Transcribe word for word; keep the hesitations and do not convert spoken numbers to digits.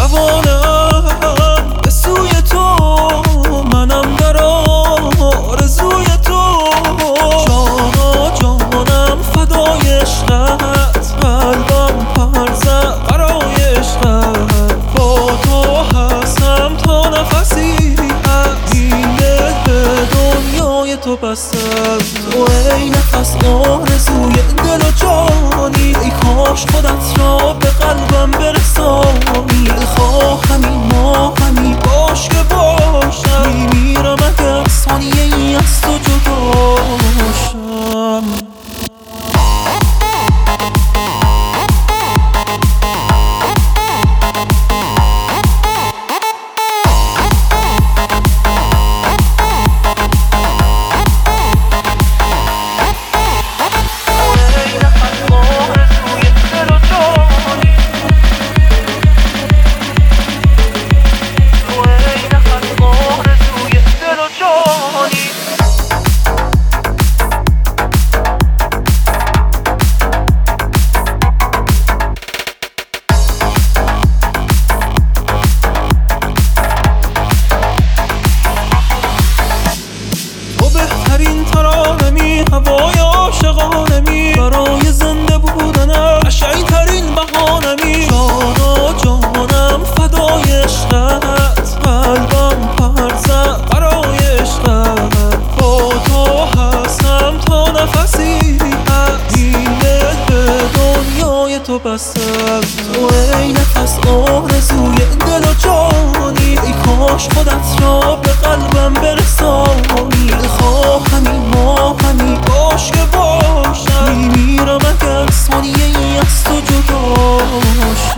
توانم به سوی تو، منم در آرزوی تو. جانا جانم فدای عشقت، قلبم پر زد برای عشقت. با تو هستم تا نفسی هست، این دل به دنیای تو بستم. تو ای نفس آرزوی دل و جانی، ای کاش خودت را به قلبم برسانی. خواهمی ما همی باش که باشم، میمیرم اگر ثانیه ای از تو جدا باشم. بهترین ترانمی، هوای عاشقانمی، برای زنده بودنم قشنگ ترین بهانمی. جانا جانم فدای عشقت، قلبم پر زد برای عشقت. با تو هستم تا نفسی هست، این دل به دنیای تو بستم. تو ای نفس آرزوی دل و جانی، ای کاش خودت را به قلبم برسانی. خواهمی ما همی باش که باشم، میمیرم اگر ثانیه ای از تو جدا باشم.